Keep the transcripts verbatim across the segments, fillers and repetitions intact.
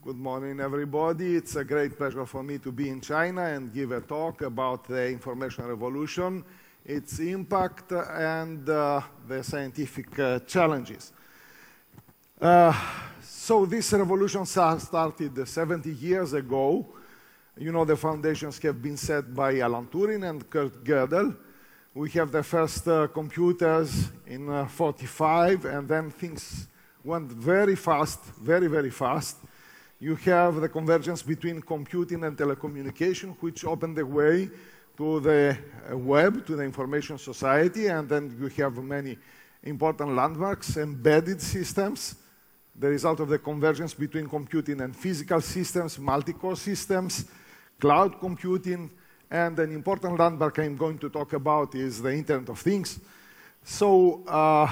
Good morning, everybody. It's a great pleasure for me to be in China and give a talk about the information revolution, its impact, and uh, the scientific uh, challenges. Uh, so this revolution started seventy years ago. You know, the foundations have been set by Alan Turing and Kurt Gödel. We have the first uh, computers in uh, forty-five, and then things went very fast, very, very fast. You have the convergence between computing and telecommunication, which opened the way to the uh, web, to the information society, and then you have many important landmarks, embedded systems, the result of the convergence between computing and physical systems, multi-core systems, cloud computing, and an important landmark I'm going to talk about is the Internet of Things. So uh,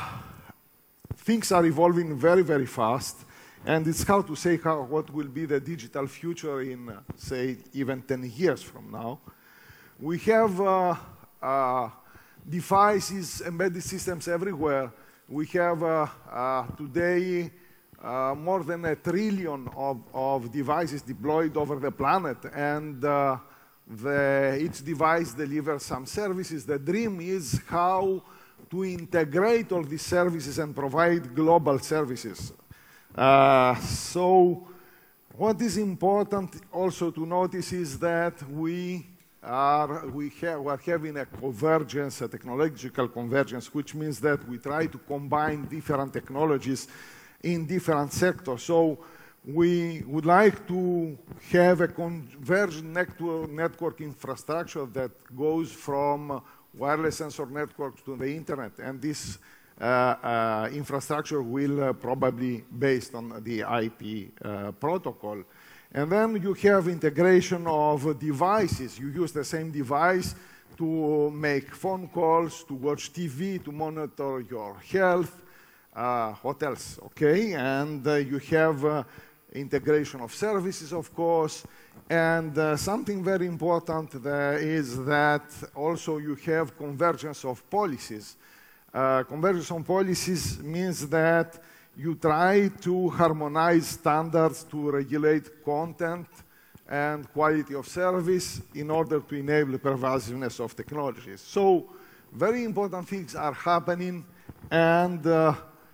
things are evolving very, very fast, and it's hard to say how, what will be the digital future in, uh, say, even ten years from now. We have uh, uh, devices, embedded systems everywhere. We have uh, uh, today uh, more than a trillion of, of devices deployed over the planet, and uh, the, each device delivers some services. The dream is how to integrate all these services and provide global services. Uh, so what is important also to notice is that we are, we, ha we are having a convergence, a technological convergence, which means that we try to combine different technologies in different sectors. So we would like to have a converged network, network infrastructure that goes from wireless sensor networks to the internet, and this uh, uh, infrastructure will uh, probably based on the I P uh, protocol. And then you have integration of devices. You use the same device to make phone calls, to watch T V, to monitor your health, uh, what else, okay? And uh, you have uh, integration of services, of course, and uh, something very important there is that also you have convergence of policies. Uh, convergence of policies means that you try to harmonize standards to regulate content and quality of service in order to enable pervasiveness of technologies. So very important things are happening, and uh,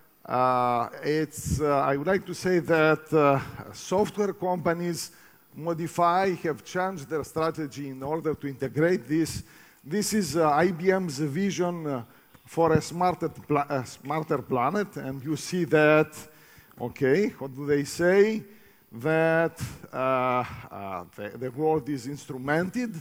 uh, it's, uh, I would like to say that uh, software companies modify, have changed their strategy in order to integrate this. This is uh, I B M's vision uh, for a smarter, pla a smarter planet, and you see that, okay, what do they say? That uh, uh, the, the world is instrumented.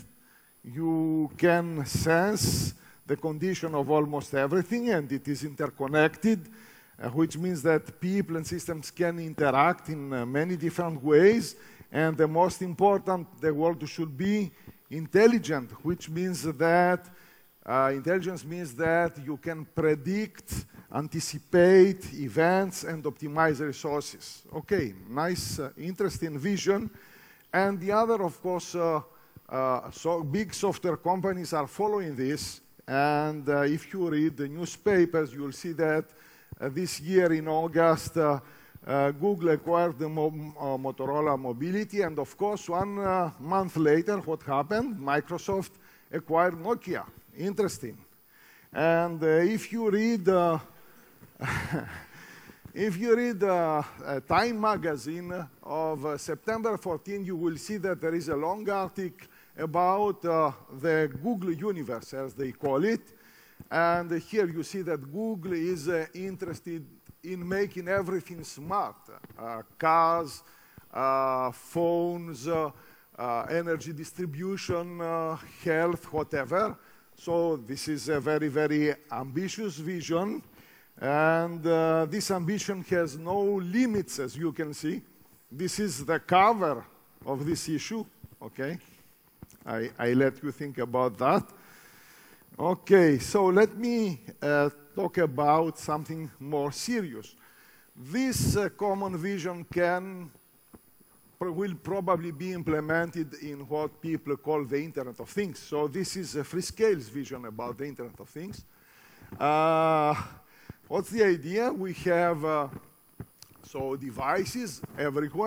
You can sense the condition of almost everything, and it is interconnected, uh, which means that people and systems can interact in uh, many different ways. And the most important, the world should be intelligent, which means that uh, intelligence means that you can predict, anticipate events, and optimize resources. Okay, nice, uh, interesting vision. And the other, of course, uh, uh, so big software companies are following this. And uh, if you read the newspapers, you will see that uh, this year in August, uh, Uh, Google acquired the Mo uh, Motorola Mobility, and of course, one uh, month later, what happened? Microsoft acquired Nokia. Interesting. And uh, if you read, uh, if you read uh, uh, Time magazine of uh, September fourteenth, you will see that there is a long article about uh, the Google universe, as they call it. And uh, here you see that Google is uh, interested in making everything smart. Uh, cars, uh, phones, uh, uh, energy distribution, uh, health, whatever. So this is a very, very ambitious vision. And uh, this ambition has no limits, as you can see. This is the cover of this issue, okay? I, I let you think about that. Okay, so let me uh, talk about something more serious. This uh, common vision can, will probably be implemented in what people call the Internet of Things. So this is a Freescale's vision about the Internet of Things. Uh, what's the idea? We have uh, so devices everywhere.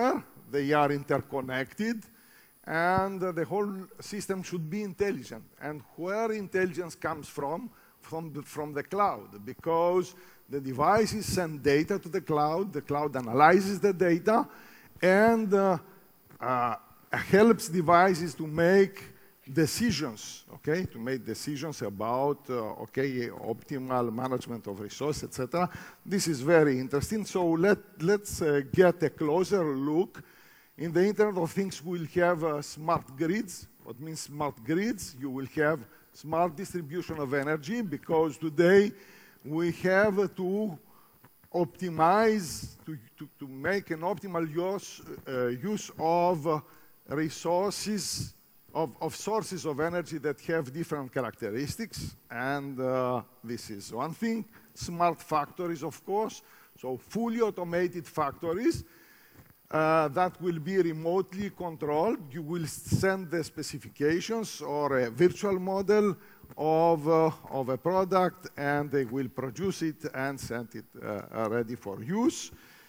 they are interconnected, and uh, the whole system should be intelligent. And where intelligence comes from? From the, from the cloud, because the devices send data to the cloud, the cloud analyzes the data, and uh, uh, helps devices to make decisions, okay, to make decisions about, uh, okay, optimal management of resources, et cetera. This is very interesting. So let, let's uh, get a closer look. In the Internet of Things, we'll have uh, smart grids. What means smart grids? You will have smart distribution of energy, because today we have to optimize, to, to, to make an optimal use, uh, use of uh, resources, Of, of sources of energy that have different characteristics, and uh, this is one thing. Smart factories, of course, so fully automated factories uh, that will be remotely controlled. You will send the specifications or a virtual model of, uh, of a product, and they will produce it and send it uh, ready for use.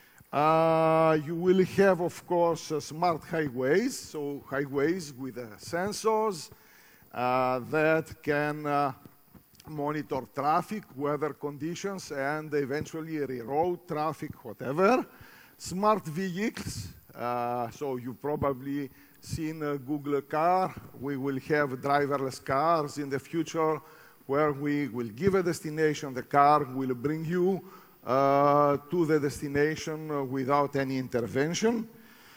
Uh, you will have, of course, uh, smart highways, so highways with uh, sensors uh, that can uh, monitor traffic, weather conditions, and eventually reroute traffic, whatever. Smart vehicles, uh, so you've probably seen a Google car. We will have driverless cars in the future, where we will give a destination, the car will bring you Uh, to the destination uh, without any intervention.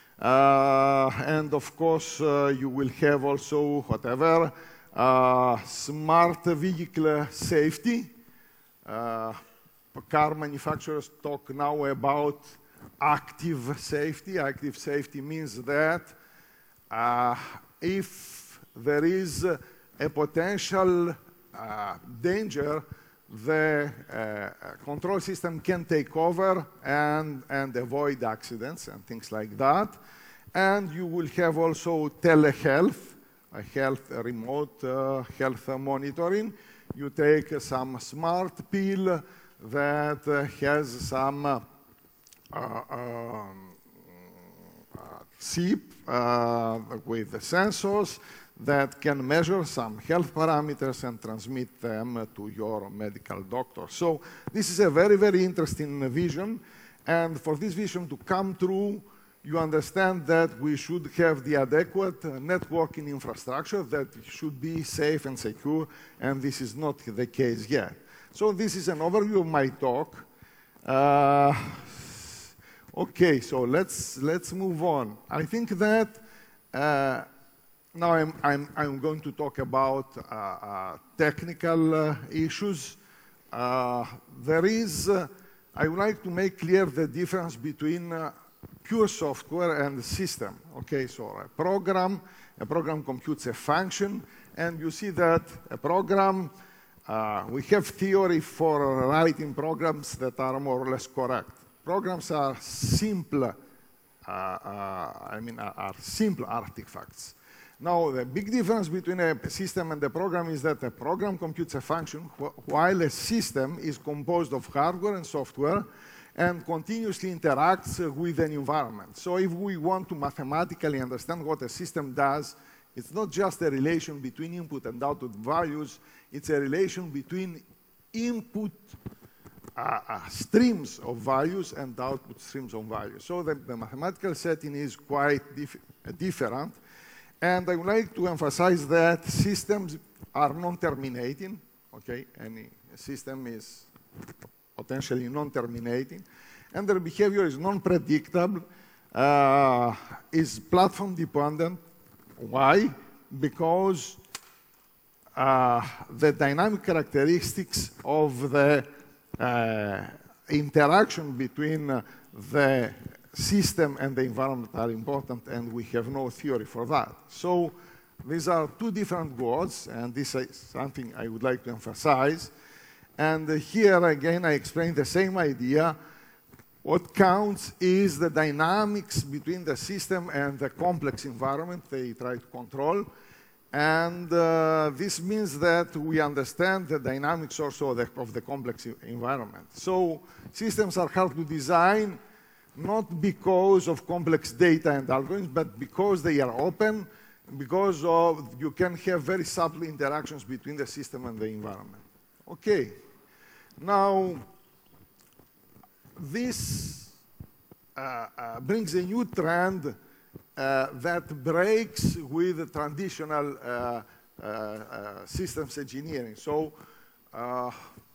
Uh, and of course, uh, you will have also whatever, uh, smart vehicle safety. Uh, car manufacturers talk now about active safety. Active safety means that uh, if there is a potential uh, danger, the uh, control system can take over and, and avoid accidents and things like that. And you will have also telehealth, a health, a remote uh, health monitoring. You take uh, some smart pill that uh, has some uh, uh, um, uh, chip uh, with the sensors that can measure some health parameters and transmit them to your medical doctor. So this is a very, very interesting vision. And for this vision to come true, you understand that we should have the adequate networking infrastructure that should be safe and secure, and this is not the case yet. So this is an overview of my talk. Uh, okay, so let's, let's move on. I think that uh, Now I'm, I'm, I'm going to talk about uh, uh, technical uh, issues. Uh, there is, uh, I would like to make clear the difference between uh, pure software and system. Okay, so a program, a program computes a function, and you see that a program, uh, we have theory for writing programs that are more or less correct. Programs are simple, uh, uh, I mean, are, are simple artifacts. Now, the big difference between a system and a program is that a program computes a function, wh while a system is composed of hardware and software and continuously interacts uh, with an environment. So if we want to mathematically understand what a system does, it's not just a relation between input and output values, it's a relation between input uh, uh, streams of values and output streams of values. So the, the mathematical setting is quite dif uh, different. And I would like to emphasize that systems are non-terminating, okay? Any system is potentially non-terminating. And their behavior is non-predictable, uh, is platform-dependent. Why? Because uh, the dynamic characteristics of the uh, interaction between uh, the system and the environment are important, and we have no theory for that. So these are two different worlds, and this is something I would like to emphasize. And uh, here again, I explain the same idea. What counts is the dynamics between the system and the complex environment they try to control. And uh, this means that we understand the dynamics also of the, of the complex environment. So systems are hard to design. not because of complex data and algorithms, but because they are open, because of you can have very subtle interactions between the system and the environment. Okay. Now, this uh, uh, brings a new trend uh, that breaks with traditional uh, uh, uh, systems engineering. So, uh,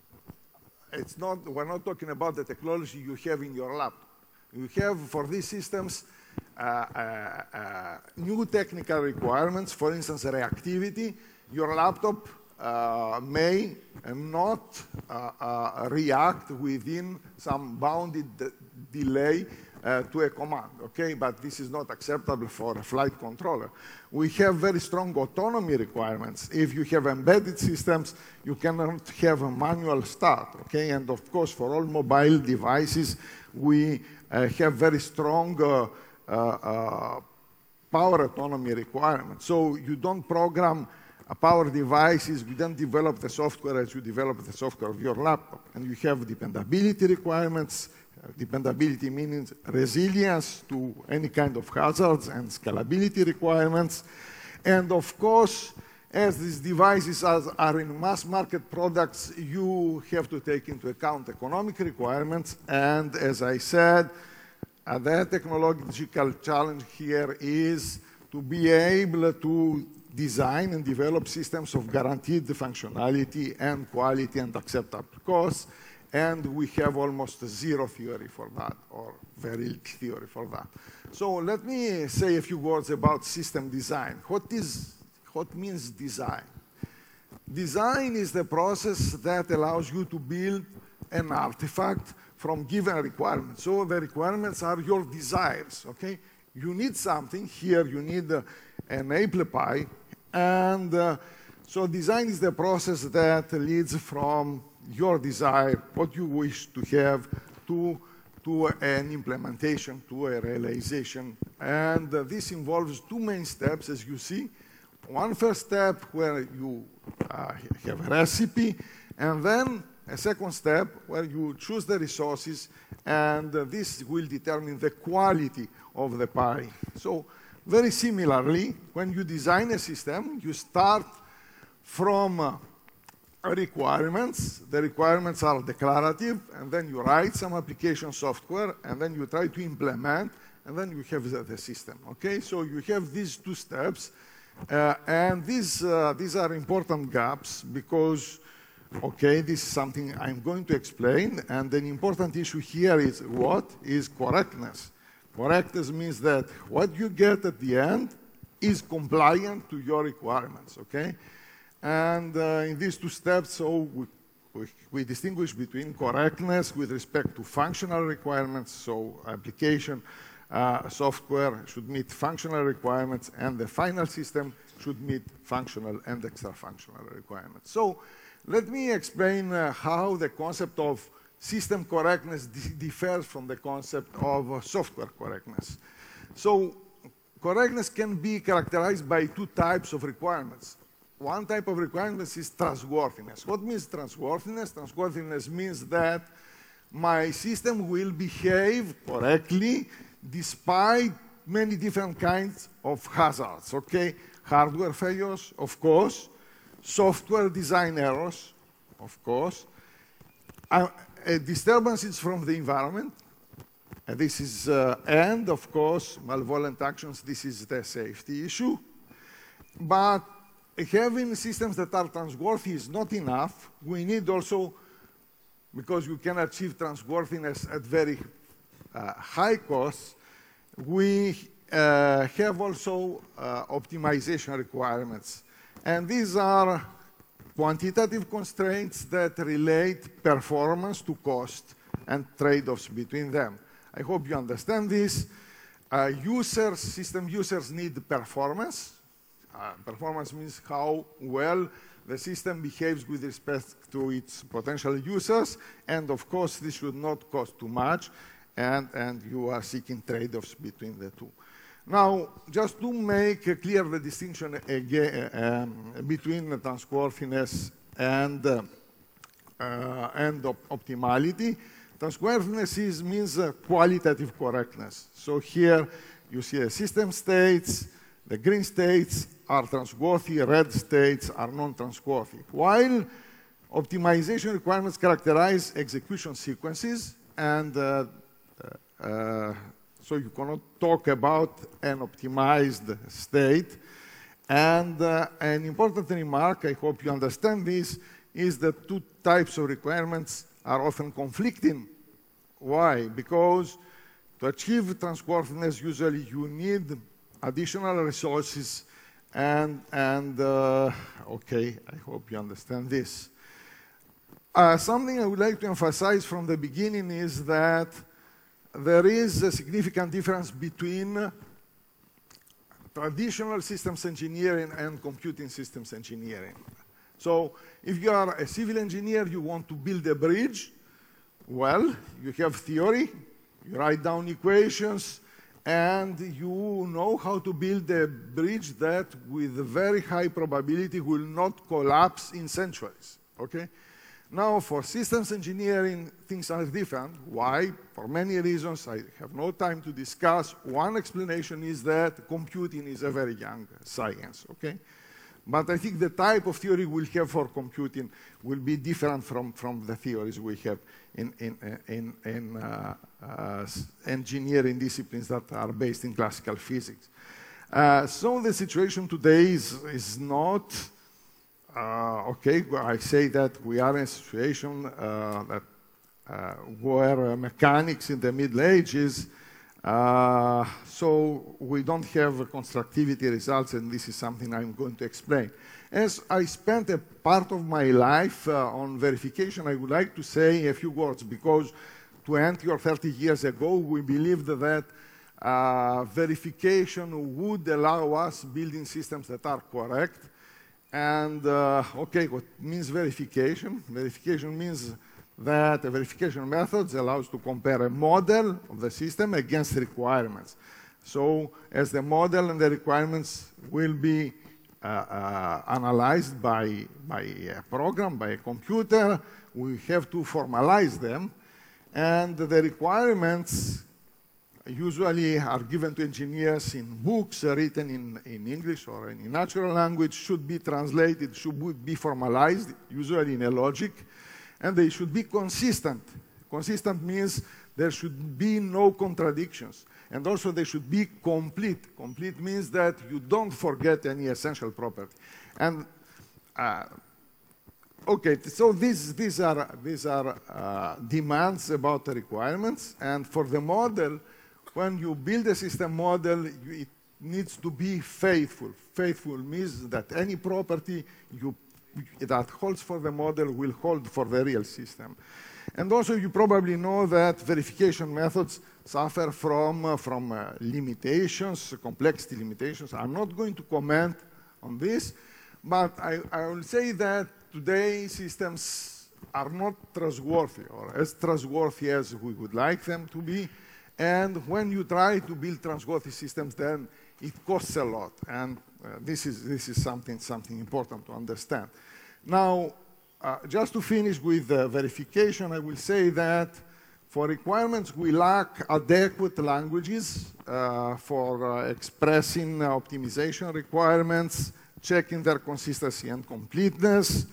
it's not, we're not talking about the technology you have in your lab. You have, for these systems, uh, uh, uh, new technical requirements, for instance, reactivity. Your laptop uh, may not uh, uh, react within some bounded delay uh, to a command, okay? But this is not acceptable for a flight controller. We have very strong autonomy requirements. If you have embedded systems, you cannot have a manual start, okay? And of course, for all mobile devices, we uh, have very strong uh, uh, uh, power autonomy requirements. So you don't program uh, power devices, you don't develop the software as you develop the software of your laptop. And you have dependability requirements. Uh, dependability means resilience to any kind of hazards and scalability requirements. And of course, as these devices are, are in mass market products, you have to take into account economic requirements. And as I said, uh, the technological challenge here is to be able to design and develop systems of guaranteed functionality and quality and acceptable costs. And we have almost zero theory for that, or very little theory for that. So let me say a few words about system design. What is What means design? Design is the process that allows you to build an artifact from given requirements. So the requirements are your desires, okay? You need something. Here you need uh, an apple pie. And uh, so design is the process that leads from your desire, what you wish to have, to, to an implementation, to a realization. And uh, this involves two main steps, as you see. One first step where you uh, have a recipe, and then a second step where you choose the resources, and uh, this will determine the quality of the pie. So very similarly, when you design a system, you start from uh, requirements. The requirements are declarative, and then you write some application software, and then you try to implement, and then you have the, the system, okay? So you have these two steps. Uh, and these, uh, these are important gaps because, okay, this is something I'm going to explain. And an important issue here is what is correctness. Correctness means that what you get at the end is compliant to your requirements, okay? And uh, in these two steps, so we, we, we distinguish between correctness with respect to functional requirements, so application, Uh, software should meet functional requirements, and the final system should meet functional and extra-functional requirements. So let me explain uh, how the concept of system correctness differs from the concept of uh, software correctness. So correctness can be characterized by two types of requirements. One type of requirements is trustworthiness. What means trustworthiness? Trustworthiness means that my system will behave correctly despite many different kinds of hazards, okay? Hardware failures, of course. Software design errors, of course. Uh, uh, disturbances from the environment. And this is, uh, and of course, malevolent actions. This is the safety issue. But having systems that are trustworthy is not enough. We need also, because you can achieve trustworthiness at very Uh, high costs, we uh, have also uh, optimization requirements. And these are quantitative constraints that relate performance to cost and trade-offs between them. I hope you understand this. Uh, users, system users need performance. Uh, performance means how well the system behaves with respect to its potential users. And of course, this should not cost too much. And, and you are seeking trade-offs between the two. Now, just to make clear the distinction again, um, between trustworthiness and, uh, uh, and op optimality, Trustworthiness is, means uh, qualitative correctness. So here you see the system states. The green states are trustworthy, red states are non-trustworthy. While optimization requirements characterize execution sequences, and uh, uh, so you cannot talk about an optimized state. And uh, an important remark, I hope you understand this, is that two types of requirements are often conflicting. Why? Because to achieve trustworthiness, usually you need additional resources, and, and uh, okay, I hope you understand this. Uh, something I would like to emphasize from the beginning is that there is a significant difference between traditional systems engineering and computing systems engineering. So if you are a civil engineer, you want to build a bridge, well, you have theory, you write down equations, and you know how to build a bridge that with very high probability will not collapse in centuries, okay? Now, for systems engineering, things are different. Why? For many reasons I have no time to discuss. One explanation is that computing is a very young science, okay? But I think the type of theory we'll have for computing will be different from, from the theories we have in, in, in, in uh, uh, engineering disciplines that are based in classical physics. Uh, so the situation today is, is not, uh, okay, I say that we are in a situation uh, that, uh, where uh, mechanics in the Middle Ages, Uh, so we don't have constructivity results, and this is something I'm going to explain. As I spent a part of my life uh, on verification, I would like to say a few words, because twenty or thirty years ago, we believed that uh, verification would allow us building systems that are correct. And, uh, okay, what means verification? Verification means that a verification method allows to compare a model of the system against requirements. So as the model and the requirements will be uh, uh, analyzed by, by a program, by a computer, we have to formalize them. And the requirements usually are given to engineers in books written in, in English or in natural language, should be translated, should be formalized, usually in a logic. And they should be consistent. Consistent means there should be no contradictions. And also they should be complete. Complete means that you don't forget any essential property. And, uh, okay, so these, these are, these are uh, demands about the requirements. And for the model, when you build a system model, you, it needs to be faithful. Faithful means that any property you that holds for the model will hold for the real system. And also you probably know that verification methods suffer from, uh, from uh, limitations, complexity limitations. I'm not going to comment on this, but I, I will say that today systems are not trustworthy, or as trustworthy as we would like them to be. And when you try to build trustworthy systems, then it costs a lot. And uh, this is, this is something, something important to understand. Now, uh, just to finish with uh, verification, I will say that for requirements, we lack adequate languages uh, for uh, expressing uh, optimization requirements, checking their consistency and completeness.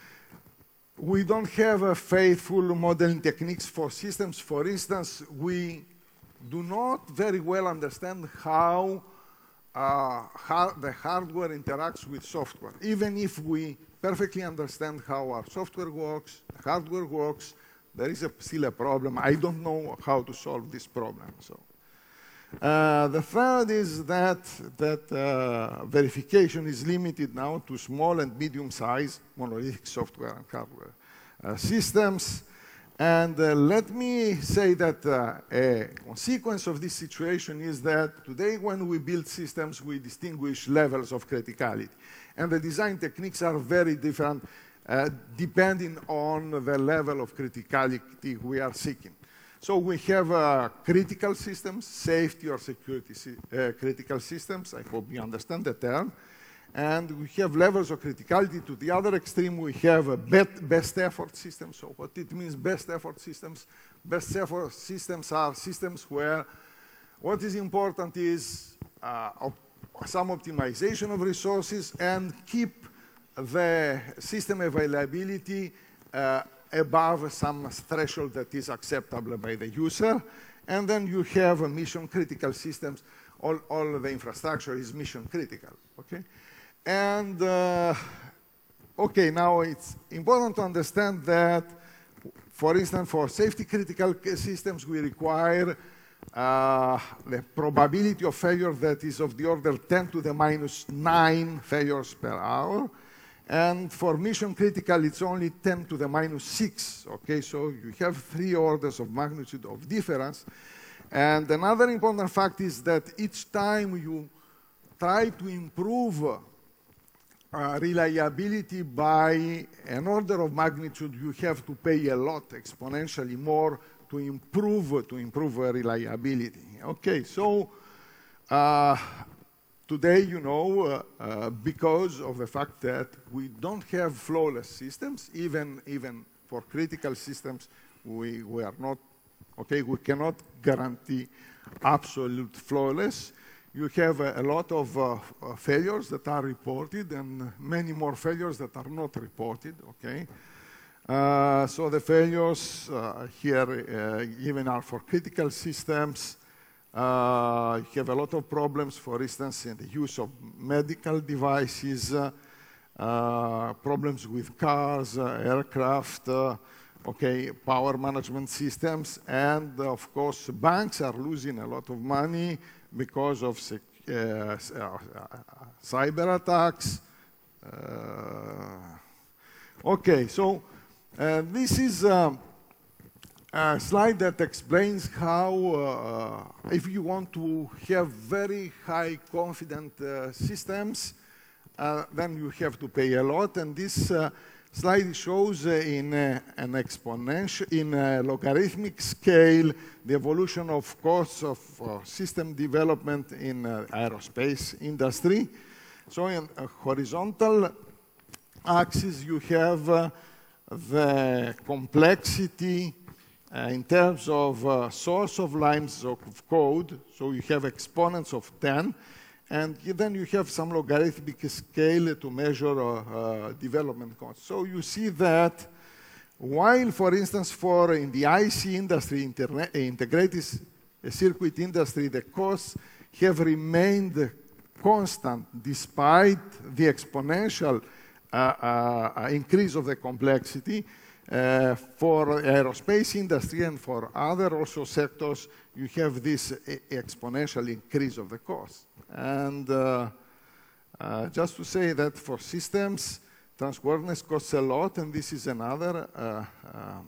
We don't have a faithful modeling techniques for systems. For instance, we do not very well understand how, uh, how the hardware interacts with software. Even if we perfectly understand how our software works, hardware works, there is a, still a problem. I don't know how to solve this problem. So, uh, the third is that, that uh, verification is limited now to small and medium-sized monolithic software and hardware uh, systems. And uh, let me say that uh, a consequence of this situation is that today when we build systems, we distinguish levels of criticality. And the design techniques are very different uh, depending on the level of criticality we are seeking. So we have uh, critical systems, safety or security uh, critical systems. I hope you understand the term. And we have levels of criticality. To the other extreme, we have a bet best effort systems. So what it means, best effort systems? Best effort systems are systems where what is important is uh, op some optimization of resources and keep the system availability uh, above some threshold that is acceptable by the user. And then you have a mission critical systems. All, all the infrastructure is mission critical, okay? And, uh, okay, now it's important to understand that, for instance, for safety critical systems, we require uh, the probability of failure that is of the order ten to the minus nine failures per hour. And for mission critical, it's only ten to the minus six, okay? So you have three orders of magnitude of difference. And another important fact is that each time you try to improve uh, reliability by an order of magnitude, you have to pay a lot, exponentially more, to improve to improve uh, reliability. Okay, so uh, today, you know, uh, uh, because of the fact that we don't have flawless systems, even even for critical systems, we we are not. Okay, we cannot guarantee absolute flawless. You have a, a lot of uh, uh, failures that are reported and many more failures that are not reported, okay? Uh, so the failures uh, here uh, even are for critical systems. Uh, you have a lot of problems, for instance, in the use of medical devices, uh, uh, problems with cars, uh, aircraft, uh, okay, power management systems, and uh, of course, banks are losing a lot of money because of uh, uh, cyber attacks. Uh, okay, so uh, this is uh, a slide that explains how, uh, if you want to have very high confident uh, systems, uh, then you have to pay a lot, and this uh, slide shows uh, in uh, an exponential, in a logarithmic scale, the evolution of costs of uh, system development in uh, aerospace industry. So in a horizontal axis, you have uh, the complexity uh, in terms of uh, source of lines of code. So you have exponents of ten. And then you have some logarithmic scale to measure uh, uh, development costs. So you see that while, for instance, for in the I C industry, integrated circuit industry, the costs have remained constant despite the exponential uh, uh, increase of the complexity. Uh, for aerospace industry and for other also sectors, you have this exponential increase of the cost. And uh, uh, just to say that for systems, trustworthiness costs a lot, and this is another uh, um,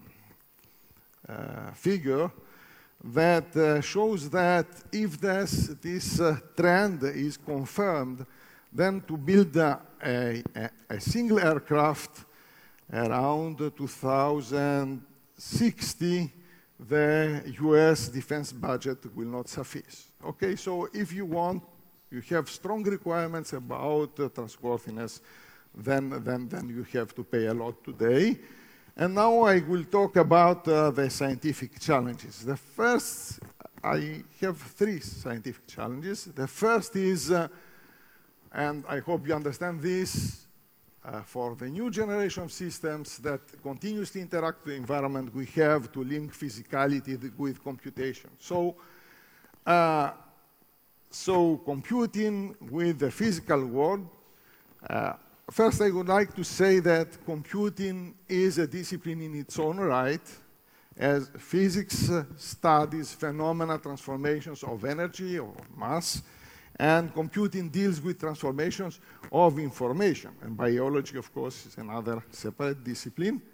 uh, figure that uh, shows that if this, this uh, trend is confirmed, then to build a, a, a single aircraft around two thousand sixty, the U S defense budget will not suffice. Okay, so if you want, you have strong requirements about uh, trustworthiness, then, then, then you have to pay a lot today. And now I will talk about uh, the scientific challenges. The first, I have three scientific challenges. The first is, uh, and I hope you understand this, Uh, for the new generation of systems that continuously interact with the environment, we have to link physicality with computation. So, uh, so computing with the physical world, uh, first I would like to say that computing is a discipline in its own right, as physics uh, studies phenomena, transformations of energy or mass, and computing deals with transformations of information. And biology, of course, is another separate discipline.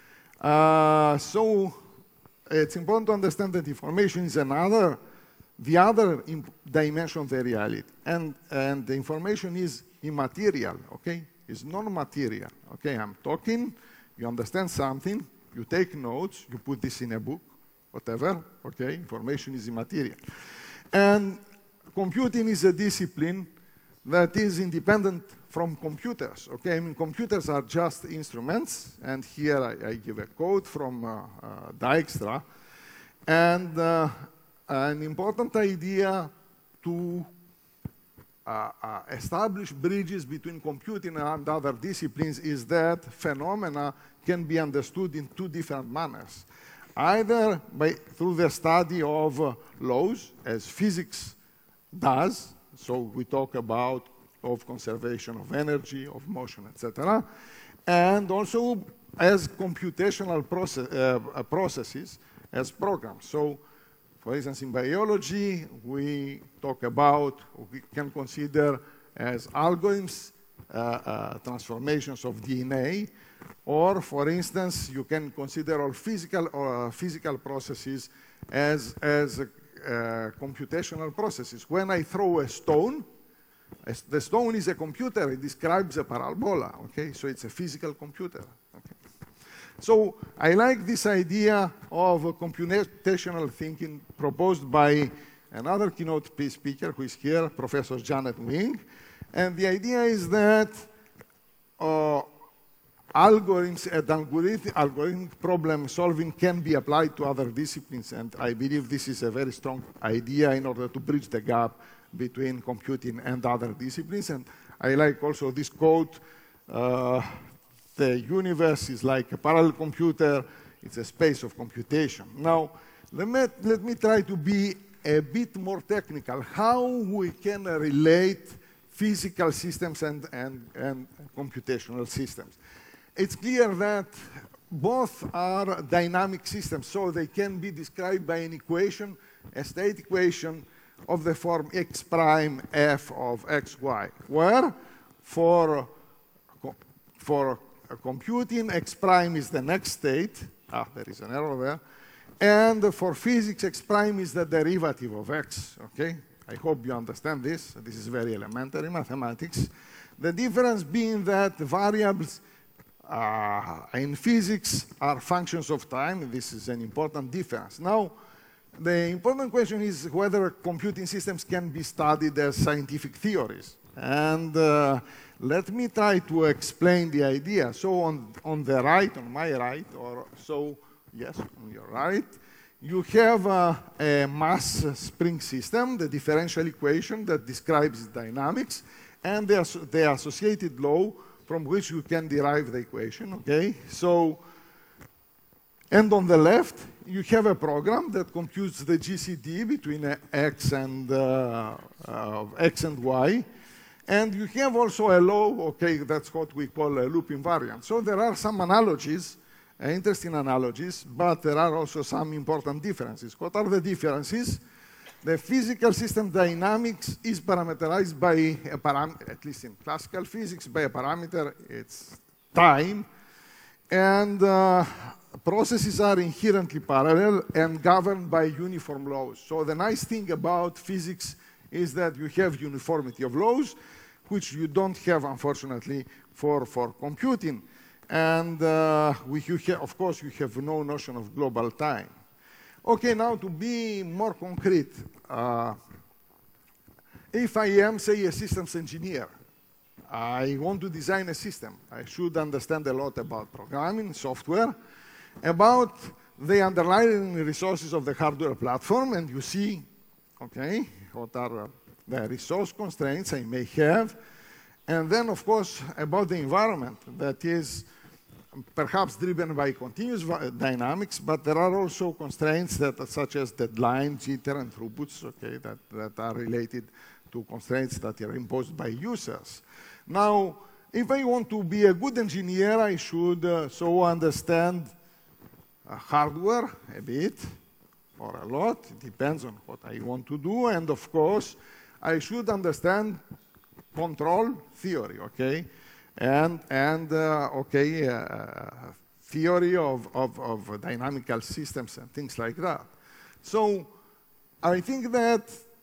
Uh, so it's important to understand that information is another, the other dimension of the reality. And, and the information is immaterial, okay? It's non-material, okay? I'm talking, you understand something, you take notes, you put this in a book, whatever, okay? Information is immaterial. And computing is a discipline that is independent from computers. Okay, I mean, computers are just instruments, and here I, I give a quote from uh, uh, Dijkstra. And uh, an important idea to uh, uh, establish bridges between computing and other disciplines is that phenomena can be understood in two different manners. Either by, through the study of uh, laws, as physics does, so we talk about of conservation of energy, of motion, et cetera, and also as computational process, uh, processes, as programs. So, for instance, in biology, we talk about, we can consider as algorithms, uh, uh, transformations of D N A, or, for instance, you can consider all physical or uh, physical processes as, as uh, computational processes. When I throw a stone, the stone is a computer, it describes a parabola, okay? So it's a physical computer. Okay? So I like this idea of computational thinking proposed by another keynote speaker who is here, Professor Janet Wing. And the idea is that uh, algorithms and algorithm, algorithmic problem solving can be applied to other disciplines. And I believe this is a very strong idea in order to bridge the gap between computing and other disciplines. And I like also this quote, uh, the universe is like a parallel computer, it's a space of computation. Now, let me, let me try to be a bit more technical, how we can uh, relate physical systems and, and, and computational systems. It's clear that both are dynamic systems, so they can be described by an equation, a state equation, of the form x prime f of xy, where for, for computing, x prime is the next state. Ah, there is an error there. And for physics, x prime is the derivative of x, okay? I hope you understand this. This is very elementary mathematics. The difference being that variables uh, in physics are functions of time. This is an important difference. Now, the important question is whether computing systems can be studied as scientific theories. And uh, let me try to explain the idea. So on, on the right, on my right, or so, yes, on your right, you have uh, a mass spring system, the differential equation that describes dynamics, and the, the associated law from which you can derive the equation, okay? So, and on the left, you have a program that computes the G C D between uh, x and uh, uh, x and y, and you have also a law. Okay, that's what we call a loop invariant. So there are some analogies, uh, interesting analogies, but there are also some important differences. What are the differences? The physical system dynamics is parameterized by a parameter, at least in classical physics, by a parameter. It's time, and uh, processes are inherently parallel and governed by uniform laws. So the nice thing about physics is that you have uniformity of laws, which you don't have, unfortunately, for, for computing. And uh, we, you of course, you have no notion of global time. Okay, now to be more concrete, uh, if I am, say, a systems engineer, I want to design a system. I should understand a lot about programming, software, about the underlying resources of the hardware platform, and you see, okay, what are the resource constraints I may have, and then, of course, about the environment that is perhaps driven by continuous dynamics, but there are also constraints that are such as deadline, jitter, and throughputs, okay, that, that are related to constraints that are imposed by users. Now, if I want to be a good engineer, I should uh, so understand uh, hardware a bit, or a lot. It depends on what I want to do. And of course, I should understand control theory, okay? And, and uh, okay, uh, theory of, of, of dynamical systems and things like that. So I think that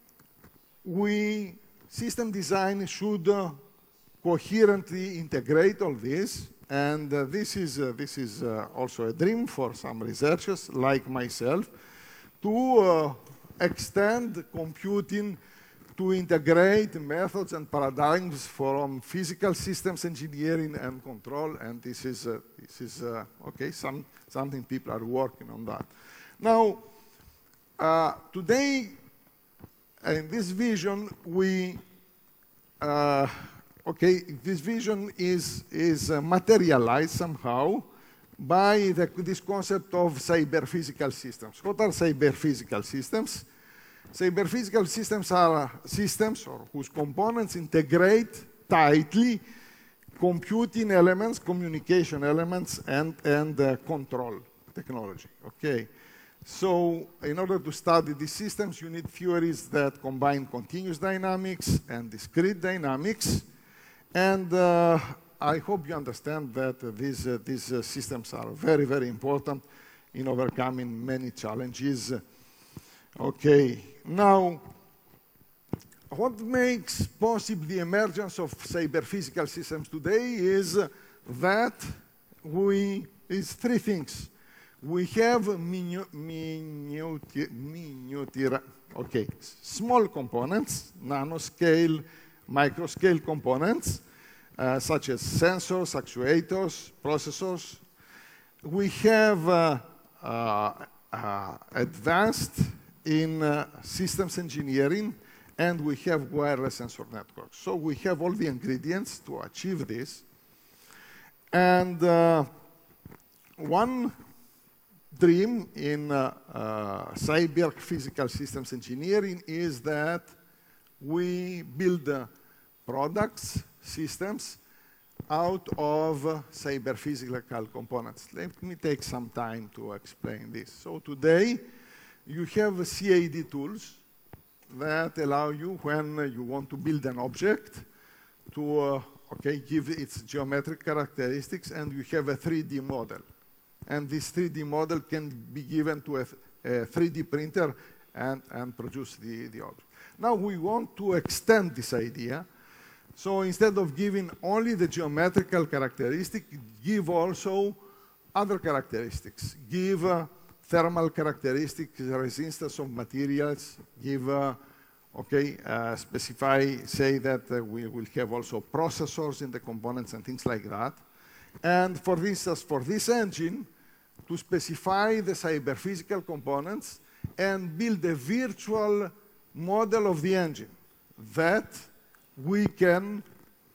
we, system design should uh, coherently integrate all this. And uh, this is, uh, this is uh, also a dream for some researchers like myself to uh, extend computing to integrate methods and paradigms from physical systems engineering and control, and this is, uh, this is uh, okay, some, something people are working on that. Now, uh, today, in this vision, we, uh, okay, this vision is, is uh, materialized somehow by the, this concept of cyber-physical systems. What are cyber-physical systems? Cyber-physical systems are systems or whose components integrate tightly computing elements, communication elements, and, and uh, control technology, okay? So in order to study these systems, you need theories that combine continuous dynamics and discrete dynamics. And uh, I hope you understand that uh, these, uh, these uh, systems are very, very important in overcoming many challenges. Okay, now, what makes possible the emergence of cyber-physical systems today is that we, is three things. We have minu, minuti, minuti, okay, small components, nanoscale, microscale components, uh, such as sensors, actuators, processors. We have uh, uh, uh, advanced in uh, systems engineering, and we have wireless sensor networks. So we have all the ingredients to achieve this. And uh, one dream in uh, uh, cyber physical systems engineering is that we build uh, products, systems, out of uh, cyber physical components. Let me take some time to explain this. So today, you have C A D tools that allow you, when uh, you want to build an object, to uh, okay, give its geometric characteristics, and you have a three D model. And this three D model can be given to a, a three D printer and, and produce the, the object. Now we want to extend this idea. So instead of giving only the geometrical characteristic, give also other characteristics. Give uh, thermal characteristics, resistance of materials, give, uh, okay, uh, specify, say that uh, we will have also processors in the components and things like that. And for instance, for this engine, to specify the cyber-physical components and build a virtual model of the engine that we can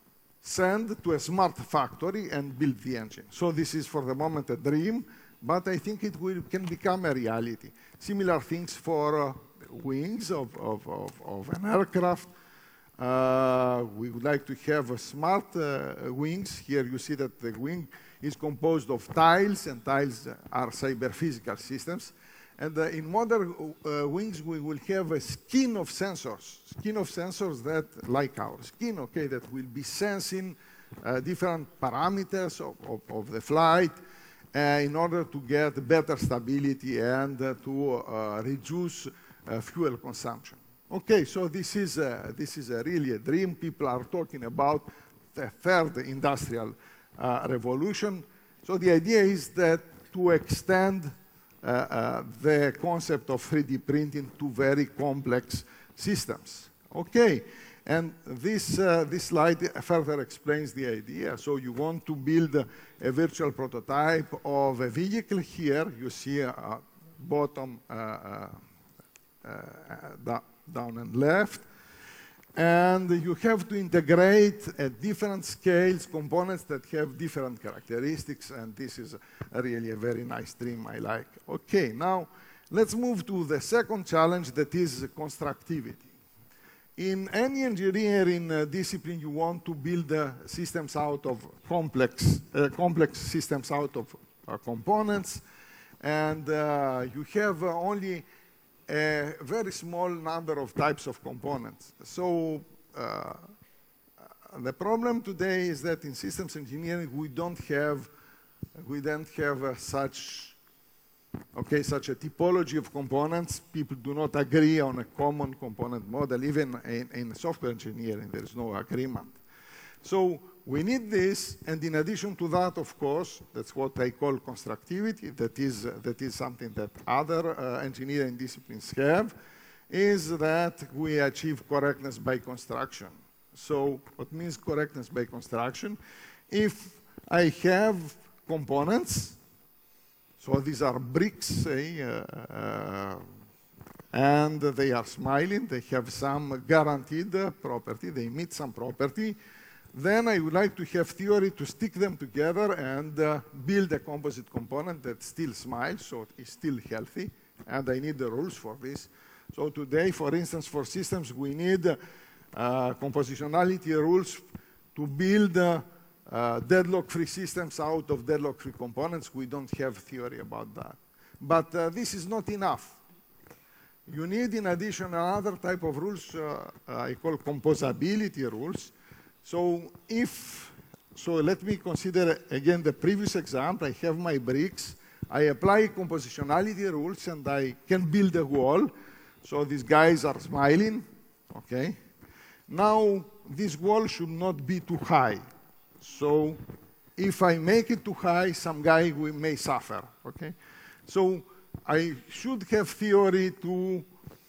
send to a smart factory and build the engine. So this is for the moment a dream, but I think it will, can become a reality. Similar things for uh, wings of, of, of, of an aircraft. Uh, we would like to have a smart uh, wings. Here you see that the wing is composed of tiles, and tiles are cyber-physical systems. And uh, in modern uh, wings, we will have a skin of sensors, skin of sensors that, like our skin, okay, that will be sensing uh, different parameters of, of, of the flight uh, in order to get better stability and uh, to uh, reduce uh, fuel consumption. Okay, so this is, a, this is a really a dream. People are talking about the third industrial uh, revolution. So the idea is that to extend uh, uh, the concept of three D printing to very complex systems. Okay, and this, uh, this slide further explains the idea. So you want to build a, a virtual prototype of a vehicle. Here you see a, a bottom uh, uh, uh, down and left, and you have to integrate at different scales components that have different characteristics, and this is a really a very nice dream I like. Okay, now let's move to the second challenge, that is constructivity. In any engineering uh, discipline, you want to build uh, systems out of complex, uh, complex systems out of uh, components, and uh, you have uh, only a very small number of types of components. So uh, the problem today is that in systems engineering we don't have we don't have uh, such okay such a typology of components. People do not agree on a common component model. Even in, in software engineering, there is no agreement. So we need this, and in addition to that, of course, that's what I call constructivity. That is, uh, that is something that other uh, engineering disciplines have. is that we achieve correctness by construction. So what means correctness by construction? If I have components, so these are bricks, say, uh, uh, and they are smiling, they have some guaranteed uh, property, they meet some property, then I would like to have theory to stick them together and uh, build a composite component that still smiles, so it is still healthy, and I need the rules for this. So today, for instance, for systems, we need uh, compositionality rules to build uh, uh, deadlock-free systems out of deadlock-free components. We don't have theory about that. But uh, this is not enough. You need, in addition, another type of rules uh, I call composability rules. So if, so let me consider again the previous example. I have my bricks. I apply compositionality rules, and I can build a wall. So these guys are smiling, okay? Now, this wall should not be too high. So if I make it too high, some guy may suffer, okay? So I should have theory to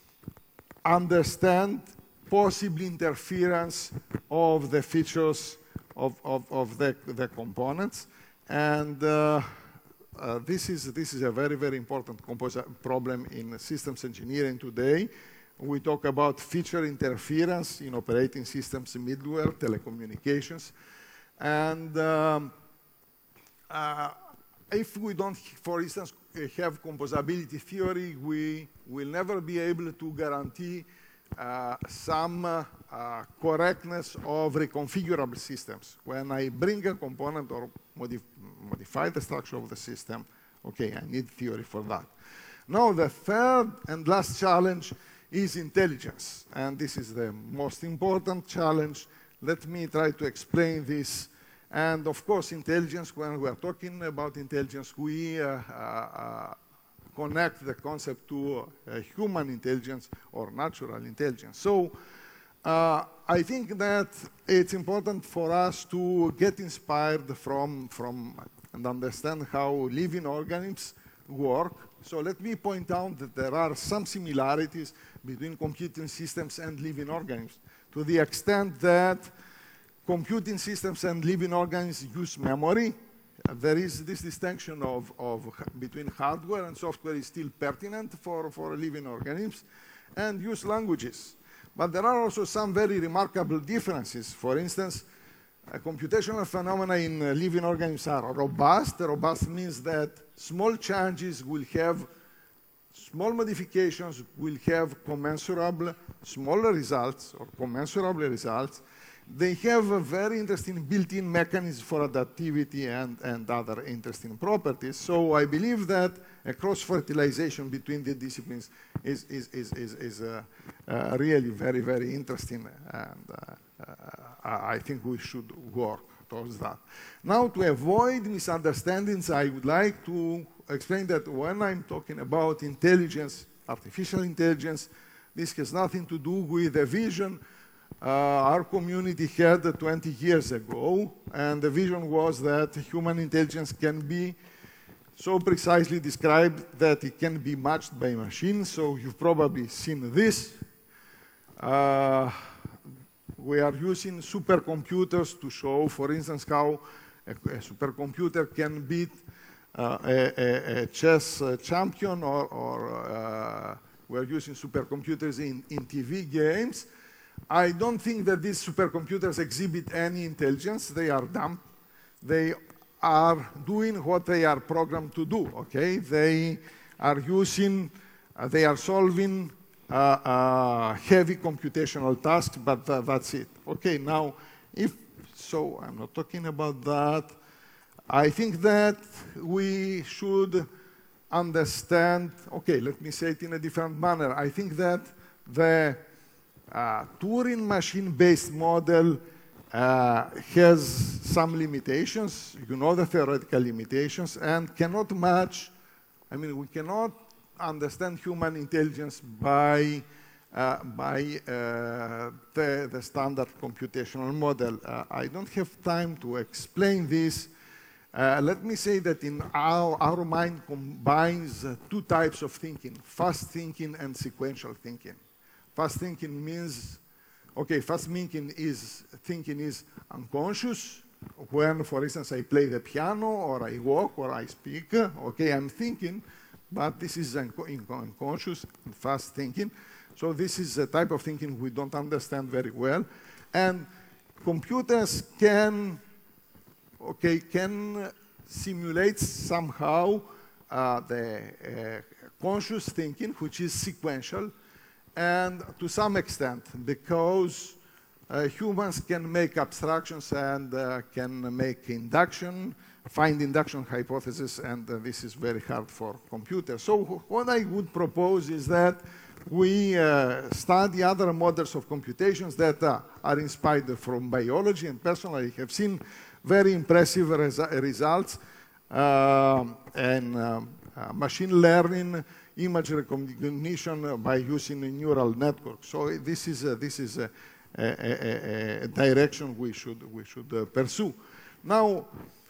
understand possible interference of the features of, of, of the, the components. And uh, uh, this, is, this is a very, very important problem in systems engineering today. We talk about feature interference in operating systems, middleware, telecommunications. And um, uh, if we don't, for instance, have composability theory, we will never be able to guarantee uh, some uh, uh, correctness of reconfigurable systems. When I bring a component or modif modify the structure of the system, okay, I need theory for that. Now, the third and last challenge is intelligence. And this is the most important challenge. Let me try to explain this. And of course, intelligence, when we are talking about intelligence, we uh, uh, connect the concept to uh, human intelligence or natural intelligence. So uh, I think that it's important for us to get inspired from, from and understand how living organisms work. So let me point out that there are some similarities between computing systems and living organisms, to the extent that computing systems and living organisms use memory. Uh, there is this distinction of, of between hardware and software is still pertinent for, for living organisms, and use languages. But there are also some very remarkable differences. For instance, uh, computational phenomena in uh, living organisms are robust. Robust means that small changes will have, small modifications will have commensurable, smaller results or commensurable results. They have a very interesting built-in mechanism for adaptivity and, and other interesting properties. So I believe that a cross-fertilization between the disciplines is, is, is, is, is uh, uh, really very, very interesting. And uh, uh, I think we should work towards that. Now, to avoid misunderstandings, I would like to explain that when I'm talking about intelligence, artificial intelligence, this has nothing to do with the vision Uh, our community had twenty years ago, and the vision was that human intelligence can be so precisely described that it can be matched by machines. So you've probably seen this. Uh, we are using supercomputers to show, for instance, how a, a supercomputer can beat uh, a, a, a chess uh, champion, or, or uh, we are using supercomputers in, in T V games. I don't think that these supercomputers exhibit any intelligence. They are dumb. They are doing what they are programmed to do, okay? They are using, uh, they are solving uh, uh, heavy computational tasks, but uh, that's it. Okay, now, if so, I'm not talking about that. I think that we should understand, okay, let me say it in a different manner. I think that the Uh, Turing machine-based model uh, has some limitations. You know the theoretical limitations, and cannot match, I mean, we cannot understand human intelligence by, uh, by uh, the, the standard computational model. Uh, I don't have time to explain this. Uh, let me say that in our, our mind combines uh, two types of thinking, fast thinking and sequential thinking. fast thinking means, okay, fast thinking is, thinking is unconscious. When, for instance, I play the piano, or I walk, or I speak, okay, I'm thinking, but this is unconscious and fast thinking. So this is a type of thinking we don't understand very well. And computers can, okay, can simulate somehow uh, the uh, conscious thinking, which is sequential, and to some extent, because uh, humans can make abstractions and uh, can make induction, find induction hypothesis, and uh, this is very hard for computers. So what I would propose is that we uh, study other models of computations that uh, are inspired from biology, and personally have seen very impressive res results uh, in uh, uh, machine learning, image recognition by using a neural network. So this is, uh, this is a, a, a, a direction we should, we should uh, pursue. Now,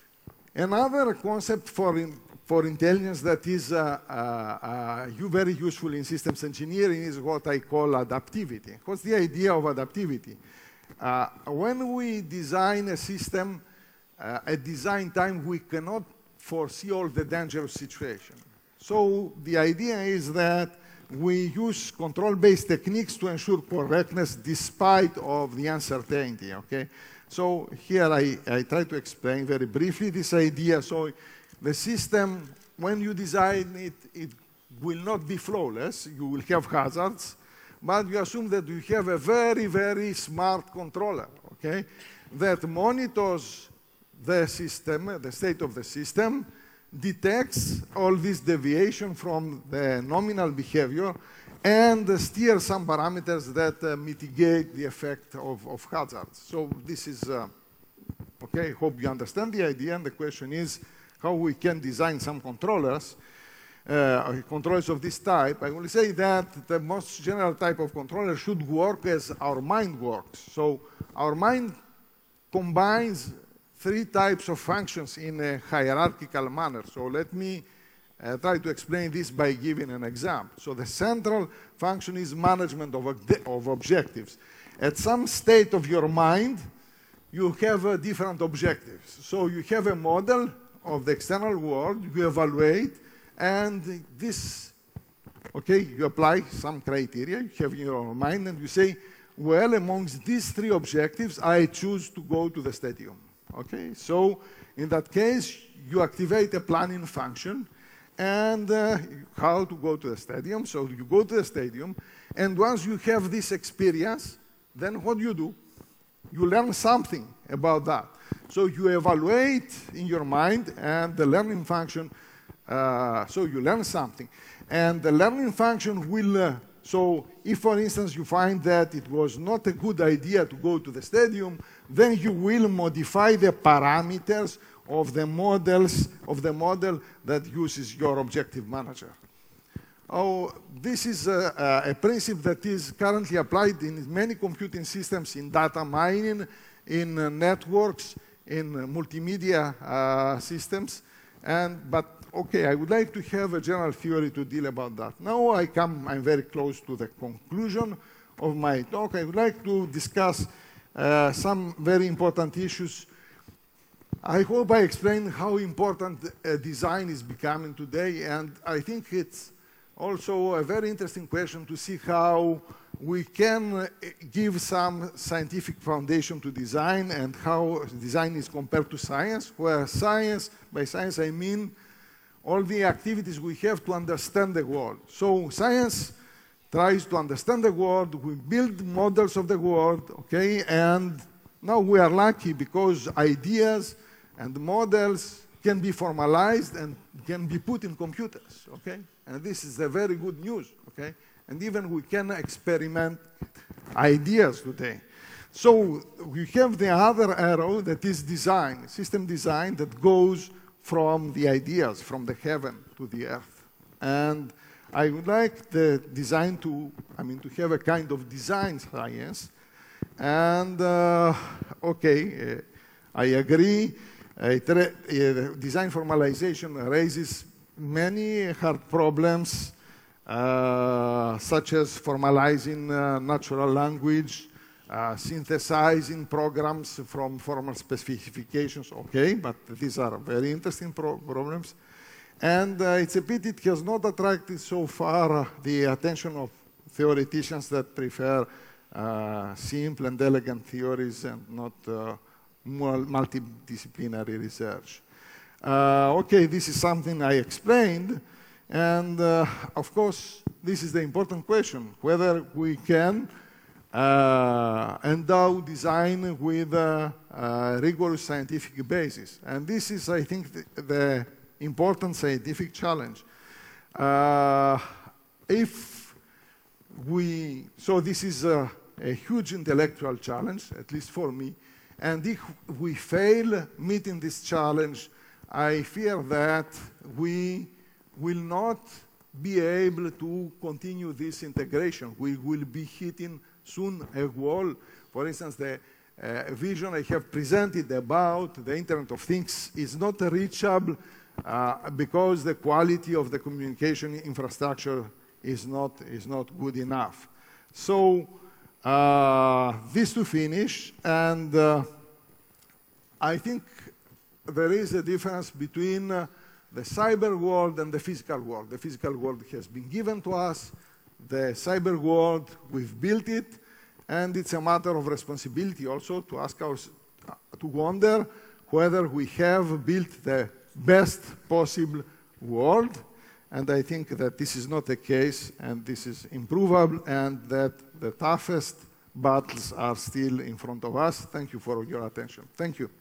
another concept for, in, for intelligence that is uh, uh, uh, very useful in systems engineering is what I call adaptivity. What's the idea of adaptivity? Uh, when we design a system, uh, at design time, we cannot foresee all the dangerous situations. So the idea is that we use control-based techniques to ensure correctness despite of the uncertainty, okay? So here I, I try to explain very briefly this idea. So the system, when you design it, it will not be flawless. You will have hazards, but you assume that you have a very, very smart controller, okay, that monitors the system, the state of the system, detects all this deviation from the nominal behavior, and steer some parameters that uh, mitigate the effect of, of hazards. So this is, uh, okay, hope you understand the idea, and the question is how we can design some controllers, uh, controllers of this type. I will say that the most general type of controller should work as our mind works. So our mind combines three types of functions in a hierarchical manner. So let me uh, try to explain this by giving an example. So the central function is management of, of objectives. At some state of your mind, you have uh, different objectives. So you have a model of the external world, you evaluate, and this, okay, you apply some criteria you have in your mind, and you say, well, amongst these three objectives, I choose to go to the stadium. Okay, so in that case, you activate a planning function, and uh, how to go to the stadium. So you go to the stadium, and once you have this experience, then what do you do? You learn something about that. So you evaluate in your mind, and the learning function, uh, so you learn something. And the learning function will, uh, so if, for instance, you find that it was not a good idea to go to the stadium, then you will modify the parameters of the models, of the model that uses your objective manager. Oh, this is a, a principle that is currently applied in many computing systems, in data mining, in uh, networks, in uh, multimedia uh, systems. And, but, okay, I would like to have a general theory to deal about that. Now I come, I'm very close to the conclusion of my talk. I would like to discuss uh, some very important issues. I hope I explained how important uh, design is becoming today, and I think it's also a very interesting question to see how we can give some scientific foundation to design and how design is compared to science, where science, by science I mean all the activities we have to understand the world. So science tries to understand the world, we build models of the world, okay, and now we are lucky because ideas and models can be formalized and can be put in computers, okay? And this is a very good news, okay? And even we can experiment ideas today. So we have the other arrow that is design, system design that goes from the ideas, from the heaven to the earth. And I would like the design to, I mean, to have a kind of design science. And, uh, okay, uh, I agree. Uh, design formalization raises many hard problems uh, such as formalizing uh, natural language, uh, synthesizing programs from formal specifications, okay, but these are very interesting pro problems. And uh, it's a pity it has not attracted so far uh, the attention of theoreticians that prefer uh, simple and elegant theories and not uh, multidisciplinary research. Uh, okay, this is something I explained, and uh, of course, this is the important question, whether we can uh, endow design with a, a rigorous scientific basis. And this is, I think, the, the important scientific challenge. Uh, if we, so this is a, a huge intellectual challenge, at least for me, and if we fail meeting this challenge, I fear that we will not be able to continue this integration. We will be hitting soon a wall. For instance, the uh, vision I have presented about the Internet of Things is not reachable uh, because the quality of the communication infrastructure is not, is not good enough. So uh, this to finish, and uh, I think there is a difference between uh, the cyber world and the physical world. The physical world has been given to us. The cyber world, we've built it, and it's a matter of responsibility also to ask us, uh, to wonder whether we have built the best possible world. And I think that this is not the case, and this is improvable, and that the toughest battles are still in front of us. Thank you for your attention. Thank you.